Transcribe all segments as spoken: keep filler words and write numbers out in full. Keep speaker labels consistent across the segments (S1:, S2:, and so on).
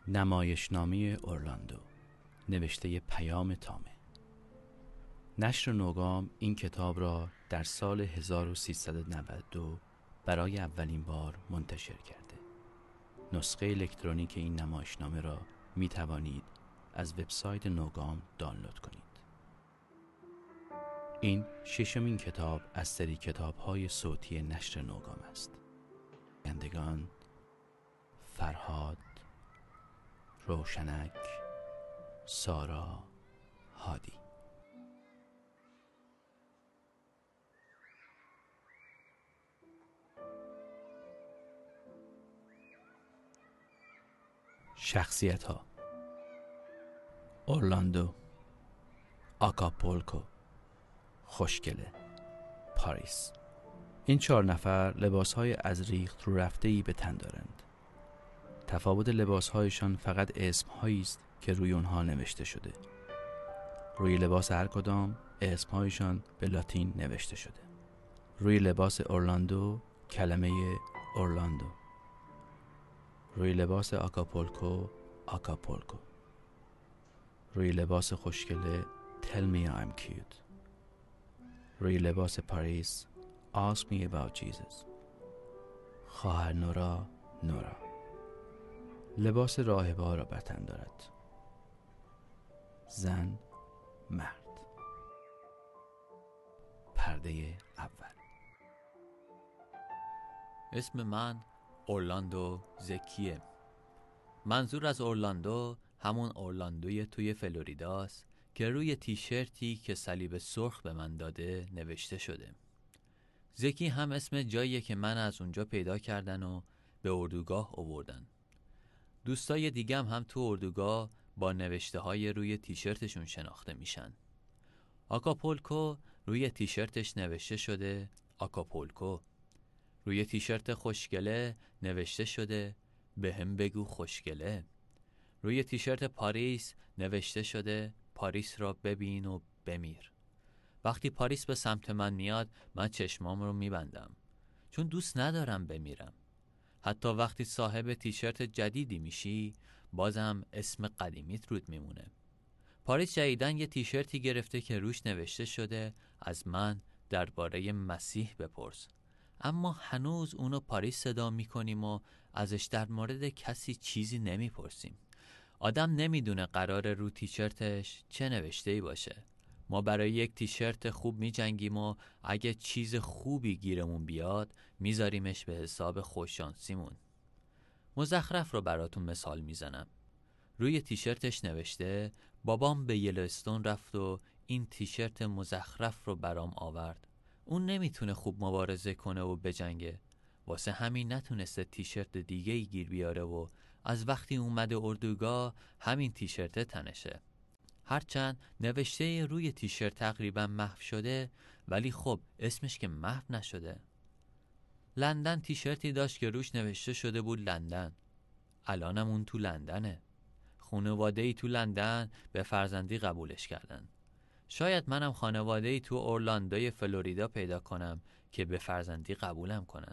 S1: نمایشنامه اورلاندو، نوشته پیام تامه. نشر نوگام این کتاب را در سال هزار و سیصد و نود و دو برای اولین بار منتشر کرده. نسخه الکترونیک این نمایشنامه را می توانید از وبسایت نوگام دانلود کنید. این ششمین کتاب از سری کتاب‌های صوتی نشر نوگام است. گندگان، فرهاد، روشنک، سارا، هادی. شخصیت ها: اورلاندو، آکاپولکو، خوشگله، پاریس. این چهار نفر لباسهای از ریخت رو رفته‌ای به تن دارند. تفاوت لباسهایشان فقط اسمهایی است که روی اونها نوشته شده. روی لباس هر کدام اسمهایشان به لاتین نوشته شده. روی لباس اورلاندو کلمه اورلاندو. روی لباس آکاپولکو آکاپولکو. روی لباس خوشگله Tell me I'm cute. روی لباس پاریس Ask me about Jesus. خواهر نورا نورا. لباس راهبه‌ها را بر تن دارد. زن، مرد. پرده اول.
S2: اسم من اورلاندو زکیه. منظور از اورلاندو همون اورلاندوی توی فلوریداست که روی تیشرتی که صلیب سرخ به من داده نوشته شده. زکی هم اسم جاییه که من از اونجا پیدا کردن و به اردوگاه آوردن. دوستای دیگم هم تو اردوگاه با نوشته های روی تیشرتشون شناخته میشن. آکاپولکو روی تیشرتش نوشته شده آکاپولکو. روی تیشرت خوشگله نوشته شده به هم بگو خوشگله. روی تیشرت پاریس نوشته شده پاریس را ببین و بمیر. وقتی پاریس به سمت من میاد من چشمام رو میبندم چون دوست ندارم بمیرم. حتی وقتی صاحب تیشرت جدیدی میشی بازم اسم قدیمیت رود میمونه. پاریس جدیدن یه تیشرتی گرفته که روش نوشته شده از من درباره مسیح بپرس. اما هنوز اونو پاریس صدا میکنیم و ازش در مورد کسی چیزی نمیپرسیم. آدم نمیدونه قراره رو تیشرتش چه نوشته‌ای باشه. ما برای یک تیشرت خوب میجنگیم و اگه چیز خوبی گیرمون بیاد میذاریمش به حساب خوششانسیمون. مزخرف رو براتون مثال میزنم. روی تیشرتش نوشته بابام به یلوستون رفت و این تیشرت مزخرف رو برام آورد. اون نمیتونه خوب مبارزه کنه و بجنگه. واسه همین نتونسته تیشرت دیگه ای گیر بیاره و از وقتی اومده اردوگاه همین تیشرت تنشه. هرچند نوشته روی تیشرت تقریبا محو شده ولی خب اسمش که محو نشده. لندن تیشرتی داشت که روش نوشته شده بود لندن. الانم اون تو لندنه. خانواده‌ای تو لندن به فرزندی قبولش کردن. شاید منم خانواده‌ای تو اورلاندوی فلوریدا پیدا کنم که به فرزندی قبولم کنن.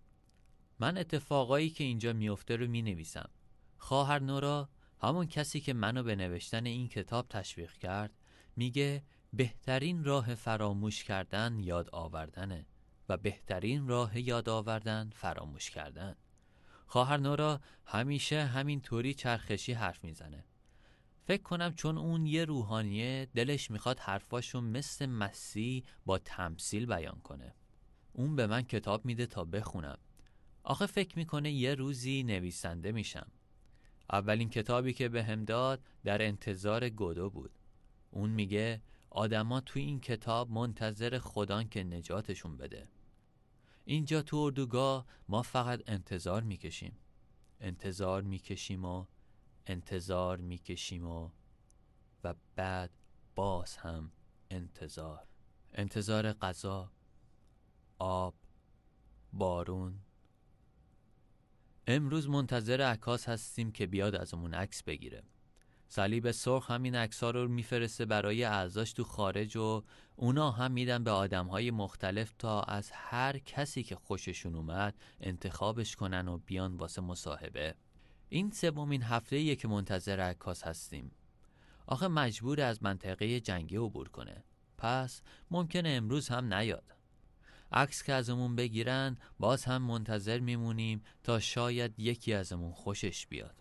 S2: من اتفاقایی که اینجا میفته رو می نویسم. خواهر نورا، همون کسی که منو به نوشتن این کتاب تشویق کرد، میگه بهترین راه فراموش کردن یاد آوردنه و بهترین راه یاد آوردن فراموش کردن. خواهر نورا همیشه همین طوری چرخشی حرف میزنه. فکر کنم چون اون یه روحانیه دلش میخواد حرفاشو مثل مسیح با تمثیل بیان کنه. اون به من کتاب میده تا بخونم. آخه فکر میکنه یه روزی نویسنده میشم. اولین کتابی که به هم داد در انتظار گودو بود. اون میگه آدما توی این کتاب منتظر خدان که نجاتشون بده. اینجا تو اردوگاه ما فقط انتظار میکشیم. انتظار میکشیم و انتظار میکشیم و و بعد باز هم انتظار. انتظار غذا، آب، بارون. امروز منتظر عکاس هستیم که بیاد ازمون عکس بگیره. صلیب سرخ همین عکس‌ها رو میفرسته برای اعضاش تو خارج و اونا هم میدن به آدم‌های مختلف تا از هر کسی که خوششون اومد انتخابش کنن و بیان واسه مصاحبه. این سومین هفته‌ایه که منتظر عکاس هستیم. آخه مجبور از منطقه جنگی عبور کنه، پس ممکنه امروز هم نیاد. عکس که ازمون بگیرن باز هم منتظر میمونیم تا شاید یکی ازمون خوشش بیاد.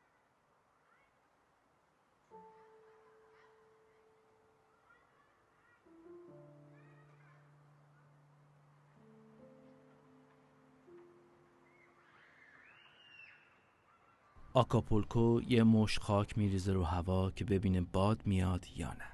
S1: آکاپولکو یه مشت خاک میریزه رو هوا که ببینه باد میاد یا نه.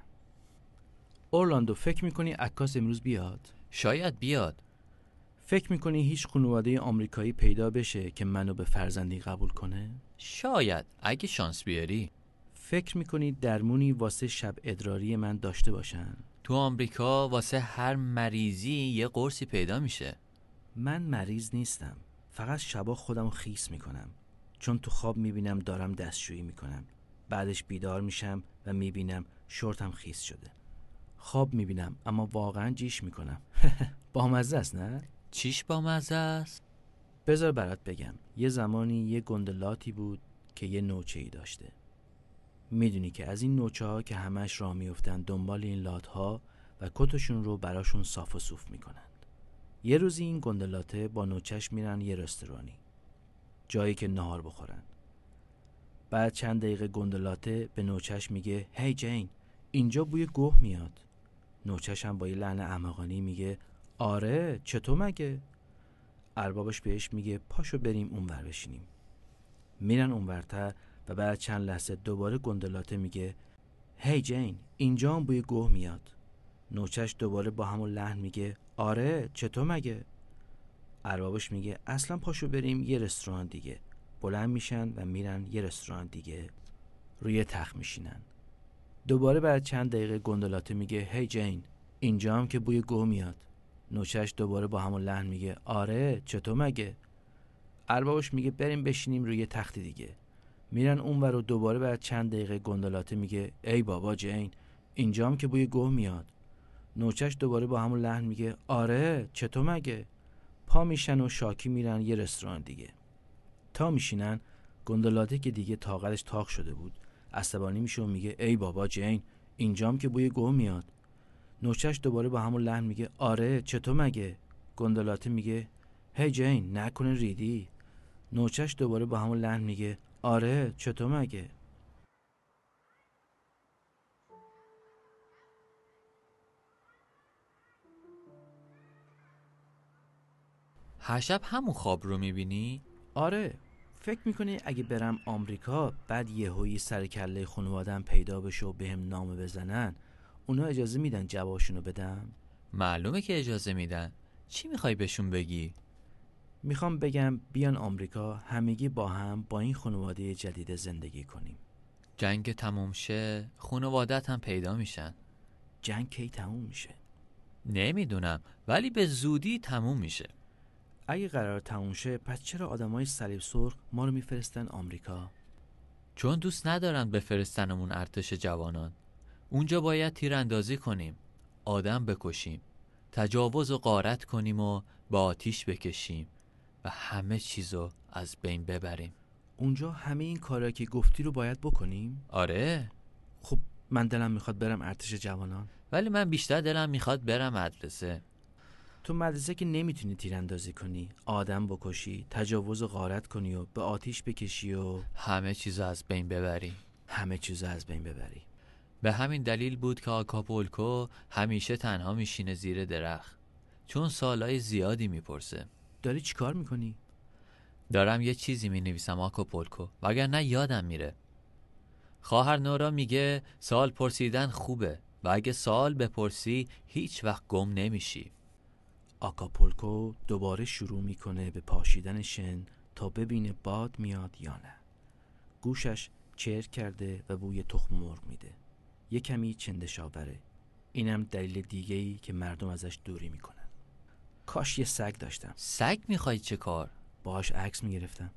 S1: اورلاندو، فکر میکنی عکاس امروز بیاد؟
S2: شاید بیاد.
S1: فکر میکنی هیچ خانواده آمریکایی پیدا بشه که منو به فرزندی قبول کنه؟
S2: شاید، اگه شانس بیاری.
S1: فکر میکنی درمونی واسه شب ادراری من داشته باشن؟
S2: تو آمریکا واسه هر مریضی یه قرصی پیدا میشه.
S1: من مریض نیستم، فقط شبا خودم خیس میکنم، چون تو خواب میبینم دارم دستشویی میکنم، بعدش بیدار میشم و میبینم شورتم خیس شده. خواب میبینم اما واقعا جیش میکنم. بامزه است نه؟
S2: چیش بامزه است؟
S1: بذار برات بگم. یه زمانی یه گندلاتی بود که یه نوچه ای داشته. میدونی که از این نوچه ها که همش راه میفتن دنبال این لات ها و کتشون رو براشون صاف و صوف میکنند. یه روزی این گندلاته با نوچهش میرن یه رستورانی، جایی که نهار بخورن. بعد چند دقیقه گندلاته به نوچهش میگه هی جین، اینجا بوی گوه میاد. نوچهش هم با یه لحن احمقانه میگه آره، چطور مگه؟ اربابش بهش میگه پاشو بریم اونور بشینیم. میرن اونورتر و بعد چند لحظه دوباره گندلاته میگه هی جین، اینجا هم بوی گوه میاد. نوچهش دوباره با همون لحن میگه آره، چطور مگه؟ اربابش میگه اصلا پاشو بریم یه رستوران دیگه. بلند میشن و میرن یه رستوران دیگه، روی تخت میشینن. دوباره بعد چند دقیقه گندلاته میگه هی جین، اینجا هم که بوی گوه میاد. نوچهش دوباره با همون لحن میگه آره، چطور مگه؟ اربابش میگه بریم بشینیم روی تخت دیگه. میرن اونور و دوباره بعد چند دقیقه گندلاته میگه ای بابا جین، اینجا هم که بوی گوه میاد. نوچهش دوباره با همون لحن میگه آره، چطور مگه؟ پا میشن و شاکی میرن یه رستوران دیگه. تا میشینن، گندلاته که دیگه طاقتش تاق شده بود عصبانی میشه و میگه ای بابا جین، اینجام که بوی گوه میاد. نوچهش دوباره با همون لحن میگه آره، چطور مگه؟ گندلاته میگه هی جین، نکنه ریدی. نوچهش دوباره با همون لحن میگه آره، چطور مگه؟
S2: هر شب همون خواب رو میبینی؟
S1: آره. فکر میکنی اگه برم آمریکا بعد یهویی سر کله خانواده‌ام پیدا بشه و بهم نامه بزنن، اونا اجازه میدن جوابشونو بدم؟
S2: معلومه که اجازه میدن. چی میخوای بهشون بگی؟
S1: میخوام بگم بیان آمریکا همگی با هم با این خانواده جدید زندگی کنیم.
S2: جنگ تموم شه خانوادت هم پیدا میشن.
S1: جنگ کی تموم میشه؟
S2: نمیدونم، ولی به زودی تموم میشه.
S1: اگه قرار تموم شه پس چرا آدمای صلیب سرخ ما رو میفرستن آمریکا؟
S2: چون دوست ندارن بفرستنمون ارتش جوانان. اونجا باید تیراندازی کنیم، آدم بکشیم، تجاوز و غارت کنیم و با آتیش بکشیم و همه چیزو از بین ببریم.
S1: اونجا همه این کارا که گفتی رو باید بکنیم؟
S2: آره.
S1: خب من دلم میخواد برم ارتش جوانان.
S2: ولی من بیشتر دلم میخواد برم مدرسه.
S1: تو مدرسه که نمیتونی تیراندازی کنی، آدم بکشی، تجاوز و غارت کنی و به آتیش بکشی و
S2: همه چیزو از بین ببری.
S1: همه چیزو از بین ببری.
S2: به همین دلیل بود که آکاپولکو همیشه تنها میشینه زیر درخت، چون سوالای زیادی میپرسه.
S1: داری چی کار میکنی؟
S2: دارم یه چیزی مینویسم آکاپولکو، وگرنه یادم میره. خواهر نورا میگه سوال پرسیدن خوبه و اگه سوال بپرسی هیچ وقت گم نمیشی.
S1: آکاپولکو دوباره شروع میکنه به پاشیدن شن تا ببینه باد میاد یا نه. گوشش چرک کرده و بوی تخم مرغ میده. یه کمی چندشاوره. اینم دلیل دیگه‌ای که مردم ازش دوری میکنن. کاش یه سگ داشتم.
S2: سگ میخوای چه کار؟
S1: باهاش عکس میگرفتم.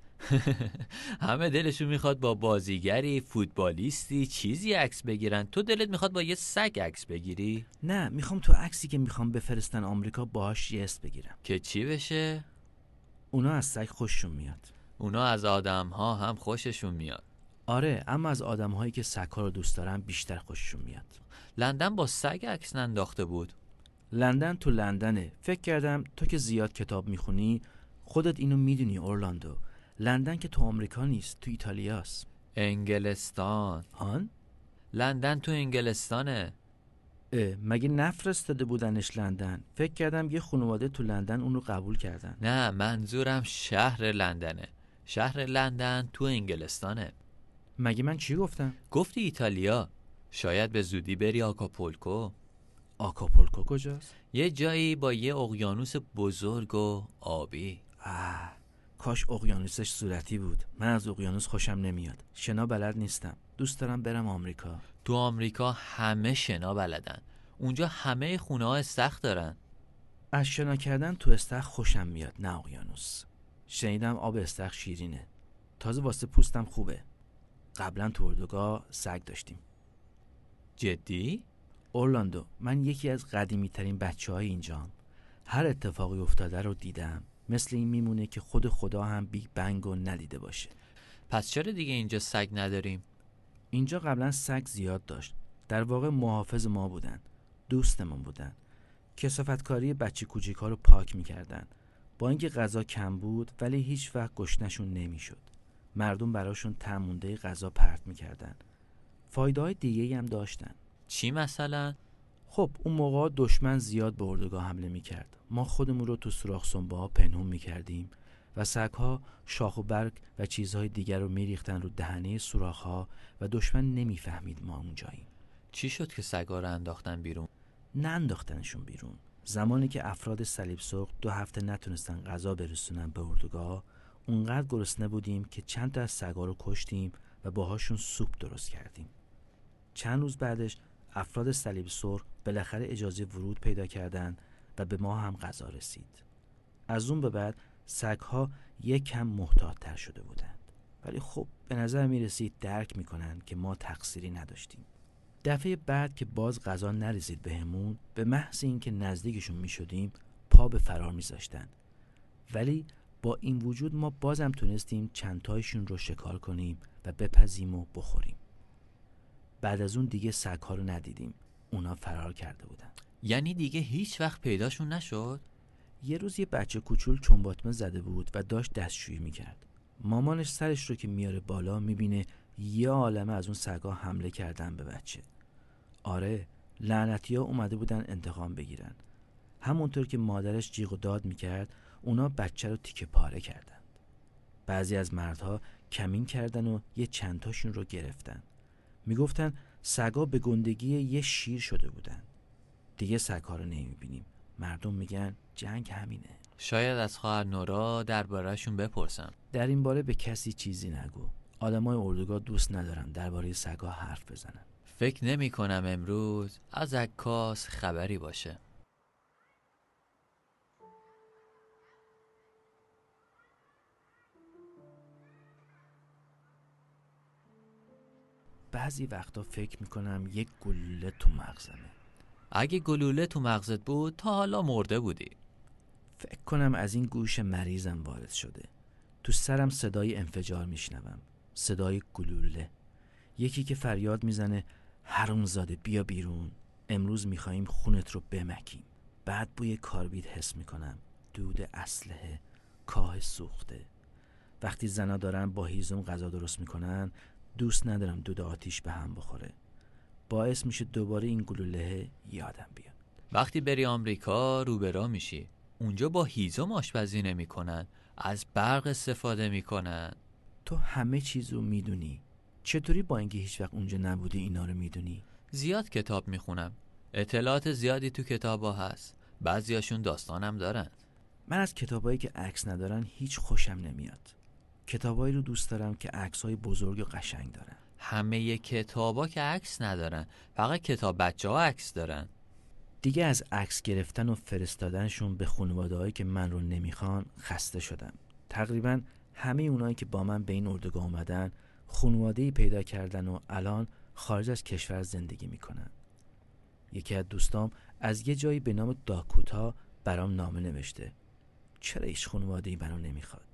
S2: همه دلشون میخواد با بازیگری، فوتبالیستی، چیزی عکس بگیرن. تو دلت میخواد با یه سگ عکس بگیری؟
S1: نه، میخوام تو عکسی که میخوام بفرستن آمریکا باهاش یه اسم بگیرم.
S2: که چی بشه؟
S1: اونا از سگ خوششون میاد.
S2: اونا از آدم ها هم خوششون میاد.
S1: آره، اما از آدم هایی که سگ ها رو دوست دارن بیشتر خوششون میاد.
S2: لندن با سگ عکس ننداخته بود.
S1: لندن تو لندنه. فکر کردم تو که زیاد کتاب میخونی خودت اینو میدونی اورلاندو. لندن که تو آمریکا نیست، تو ایتالیاست.
S2: انگلستان.
S1: آن؟
S2: لندن تو انگلستانه.
S1: اه، مگه نفرستاده بودنش لندن؟ فکر کردم یه خانواده تو لندن اون رو قبول کردن.
S2: نه، منظورم شهر لندنه. شهر لندن تو انگلستانه.
S1: مگه من چی گفتم؟
S2: گفتی ایتالیا. شاید به زودی بری آکاپولکو.
S1: آکاپولکو کجاست؟
S2: یه جایی با یه اقیانوس بزرگ و آبی.
S1: آه، کاش اقیانوسش صورتی بود. من از اقیانوس خوشم نمیاد. شنا بلد نیستم. دوست دارم برم آمریکا.
S2: تو آمریکا همه شنا بلدن. اونجا همه خونه ها استخر دارن.
S1: از شنا کردن تو استخر خوشم میاد، نه اقیانوس. شنیدم آب استخر شیرینه. تازه واسه پوستم خوبه. قبلا تو اردوگاه سگ داشتیم.
S2: جدی؟
S1: اورلاندو، من یکی از قدیمی ترین بچه های اینجام. هر اتفاقی افتاده رو دیدم. مثل این میمونه که خود خدا هم بیگ بنگ رو ندیده باشه.
S2: پس چرا دیگه اینجا سگ نداریم؟
S1: اینجا قبلا سگ زیاد داشت. در واقع محافظ ما بودن. دوستمون بودن. کثافتکاری بچه کوچیک‌ها رو پاک می‌کردن. با اینکه غذا کم بود ولی هیچ وقت گشنشون نمی‌شد. مردم براشون طعم مونده غذا پرت می‌کردن. فایده‌های دیگه‌ای هم داشتن.
S2: چی مثلا؟
S1: خب اون موقع دشمن زیاد به اردوگاه حمله می‌کرد. ما خودمون رو تو سوراخ سنبه‌ها پنهون می‌کردیم و سگ‌ها شاخ و برگ و چیزهای دیگر رو می‌ریختن رو دهنه سوراخ‌ها و دشمن نمی‌فهمید ما اونجاییم.
S2: چی شد که سگا رو انداختن بیرون؟
S1: نه انداختنشون بیرون. زمانی که افراد صلیب سرخ دو هفته نتونستن غذا برسونن به اردوگاه، اونقدر گرسنه بودیم که چند تا از سگا رو کشتیم و باهاشون سوپ درست کردیم. چند روز بعدش افراد صلیب سرخ بالاخره اجازه ورود پیدا کردن و به ما هم غذا رسید. از اون به بعد سگ‌ها یک کم محتاط‌تر شده بودند. ولی خب به نظر می رسید درک میکنن که ما تقصیری نداشتیم. دفعه بعد که باز غذا نرسید بهمون، به محض اینکه نزدیکشون می شدیم پا به فرار می زاشتن. ولی با این وجود ما بازم تونستیم چند تایشون رو شکار کنیم و بپزیم و بخوریم. بعد از اون دیگه سگ‌ها رو ندیدیم. اونا فرار کرده بودن.
S2: یعنی دیگه هیچ وقت پیداشون نشد؟
S1: یه روز یه بچه کوچول چنباتمه زده بود و داشت دستشویی میکرد. مامانش سرش رو که میاره بالا میبینه یه عالمه از اون سگا حمله کردن به بچه. آره، لعنتی‌ها اومده بودن انتقام بگیرن. همونطور که مادرش جیغ و داد میکرد اونا بچه رو تیکه پاره کردند. بعضی از مردها کمین کردن و یه چند تاشون رو گرفتن. میگفتن سگا به گندگی یه شیر شده بودن. دیگه سگ‌ها رو نمیبینیم. مردم میگن جنگ همینه.
S2: شاید از خواهر نورا درباره‌شون بپرسم.
S1: در این باره به کسی چیزی نگو. آدمای اردوگاه دوست ندارن درباره سگ‌ها حرف بزنن.
S2: فکر نمی کنم امروز از عکاس خبری باشه.
S1: بعضی وقتا فکر میکنم یک گلوله تو مغزمه.
S2: اگه گلوله تو مغزت بود تا حالا مرده بودی.
S1: فکر کنم از این گوش مریضم وارد شده. تو سرم صدای انفجار میشنوم. صدای گلوله. یکی که فریاد میزنه حرومزاده بیا بیرون. امروز میخواییم خونت رو بمکیم. بعد بوی کاربید حس میکنم. دود اسلحه، کاه سوخته. وقتی زنا دارن با هیزم غذا درست میکنن دوست ندارم دود آتیش به هم بخوره. باعث میشه دوباره این گلوله یادم بیاد.
S2: وقتی بری آمریکا روبرا میشی. اونجا با هیزم آشپزی نمی کنن. از برق استفاده میکنن.
S1: تو همه چیز رو میدونی. چطوری با اینکه هیچ وقت اونجا نبودی اینا رو میدونی؟
S2: زیاد کتاب میخونم. اطلاعات زیادی تو کتابا هست. بعضیاشون داستانم دارن.
S1: من از کتابایی که عکس ندارن هیچ خوشم نمیاد. کتابایی رو دوست دارم که عکسای بزرگ و قشنگ دارن.
S2: همه کتابا که عکس ندارن. فقط کتاب بچه‌ها عکس دارن.
S1: دیگه از عکس گرفتن و فرستادنشون به خانواده‌هایی که من رو نمیخوان خسته شدم. تقریبا همه اونایی که با من به این اردوگاه اومدن خانواده‌ای پیدا کردن و الان خارج از کشور زندگی میکنن. یکی از دوستام از یه جایی به نام داکوتا برام نامه نوشته. چرا هیچ خانواده‌ای منو نمیخواد؟ تو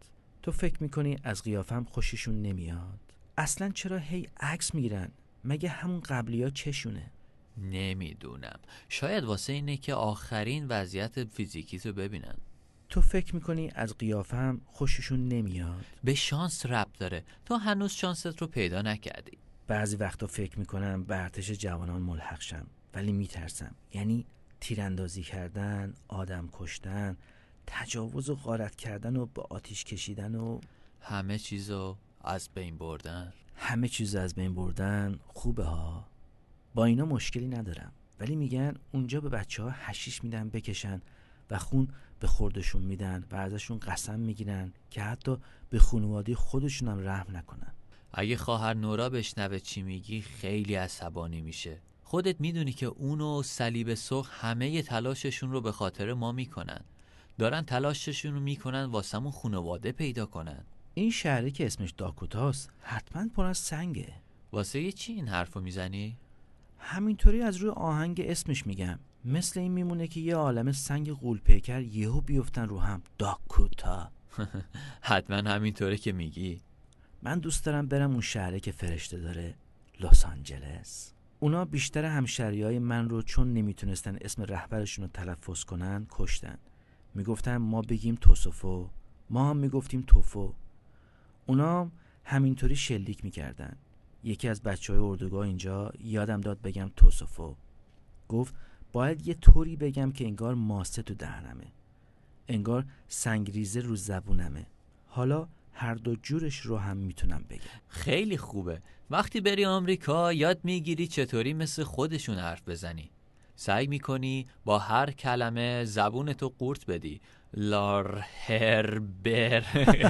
S1: تو فکر میکنی از قیافم خوششون نمیاد؟ اصلا چرا هی عکس میگیرن؟ مگه همون قبلیا چشونه؟
S2: نمیدونم، شاید واسه اینه که آخرین وضعیت فیزیکی تو ببینن.
S1: تو فکر میکنی از قیافم خوششون نمیاد؟
S2: به شانس ربط داره، تو هنوز شانست رو پیدا نکردی.
S1: بعضی وقتا فکر میکنم به ارتش جوانان ملحق شم، ولی میترسم. یعنی تیراندازی کردن، آدم کشتن، تجاوز و غارت کردن و به آتیش کشیدن و
S2: همه چیزو از بین بردن.
S1: همه چیز از بین بردن خوبه ها، با اینا مشکلی ندارم، ولی میگن اونجا به بچه ها حشیش میدن بکشن و خون به خوردشون میدن و ازشون قسم میگیرن که حتی به خانواده خودشون هم رحم نکنن.
S2: اگه خواهر نورا بشنوه چی میگی خیلی عصبانی میشه. خودت میدونی که اونو صلیب سرخ همه تلاششون رو به خاطر ما میکنن. دارن تلاششون رو میکنن واسمون خانواده پیدا کنن.
S1: این شهری که اسمش داکوتاست حتما پر از سنگه.
S2: واسه یه چی این حرفو میزنی؟
S1: همینطوری از روی آهنگ اسمش میگم. مثل این میمونه که یه عالمه سنگ غول پیکر یهو بیفتن رو هم. داکوتا.
S2: حتما همینطوره که میگی.
S1: من دوست دارم برم اون شهره که فرشته داره، لس آنجلس. اونا بیشتر همشهریای من رو چون نمیتونستن اسم رهبرشون رو تلفظ کنن کشتن. میگفتن ما بگیم توسوفو، ما هم میگفتیم توفو. اونا همینطوری شلیک میکردن. یکی از بچه های اردوگاه اینجا یادم داد بگم توسوفو. گفت باید یه طوری بگم که انگار ماسه تو دهنمه، انگار سنگریزه رو زبونمه. حالا هر دو جورش رو هم میتونم بگم.
S2: خیلی خوبه. وقتی بری آمریکا یاد میگیری چطوری مثل خودشون حرف بزنی. سعی میکنی با هر کلمه زبونتو قورت بدی. لار هر بر.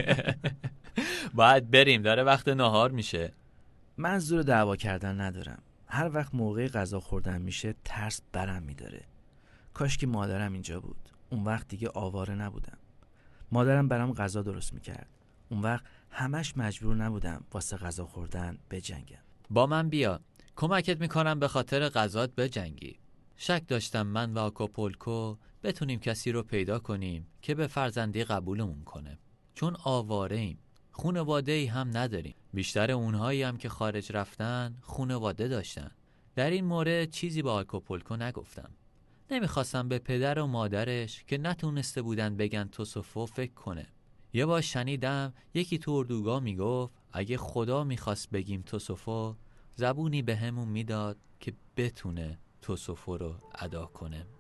S2: باید بریم، داره وقت نهار میشه.
S1: من زور دعوا کردن ندارم. هر وقت موقع غذا خوردن میشه ترس برم میداره. کاش که مادرم اینجا بود. اون وقت دیگه آواره نبودم. مادرم برام غذا درست میکرد. اون وقت همش مجبور نبودم واسه غذا خوردن بجنگم.
S2: با من بیا، کمکت میکنم به خاطر غذات بجنگی. شک داشتم من و آکاپولکو بتونیم کسی رو پیدا کنیم که به فرزندی قبولمون کنه. چون آواره ایم، خونواده ای هم نداریم. بیشتر اونهایی هم که خارج رفتن خونواده داشتن. در این مورد چیزی با آکاپولکو نگفتم. نمیخواستم به پدر و مادرش که نتونسته بودن بگن توسوفو فکر کنه. یه بار شنیدم یکی تو اردوگاه میگفت اگه خدا میخواست بگیم توسوفو، زبونی به همون میداد که بتونه توسوفو رو ادا کنه.